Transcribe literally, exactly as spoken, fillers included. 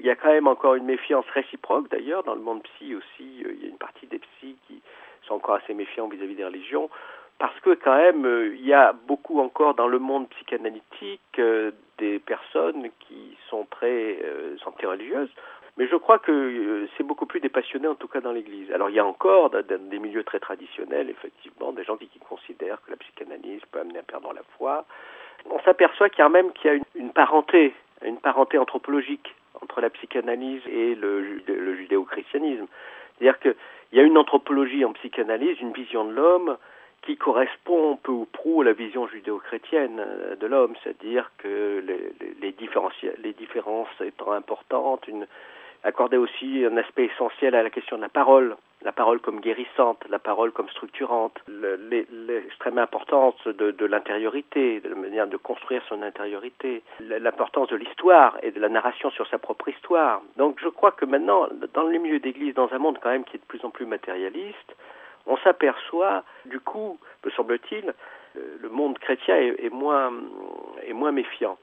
Il y a quand même encore une méfiance réciproque, d'ailleurs, dans le monde psy aussi. Il y a une partie des psys qui sont encore assez méfiants vis-à-vis des religions, parce que quand même, il y a beaucoup encore dans le monde psychanalytique euh, des personnes qui sont très euh, anti-religieuses. Mais je crois que euh, c'est beaucoup plus dépassionné, en tout cas dans l'Église. Alors il y a encore dans, dans des milieux très traditionnels, effectivement, des gens qui, qui considèrent que la psychanalyse peut amener à perdre la foi. On s'aperçoit quand même qu'il y a une, une parenté, une parenté anthropologique entre la psychanalyse et le, le judéo-christianisme. C'est-à-dire qu'il y a une anthropologie en psychanalyse, une vision de l'homme qui correspond peu ou prou à la vision judéo-chrétienne de l'homme, c'est-à-dire que les, les, les, les différences étant importantes, une, accorder aussi un aspect essentiel à la question de la parole, la parole comme guérissante, la parole comme structurante, le, l'extrême importance de, de l'intériorité, de la manière de construire son intériorité, l'importance de l'histoire et de la narration sur sa propre histoire. Donc je crois que maintenant, dans les milieux d'église, dans un monde quand même qui est de plus en plus matérialiste, on s'aperçoit, du coup, me semble-t-il, le monde chrétien est, est, moins, est moins méfiant.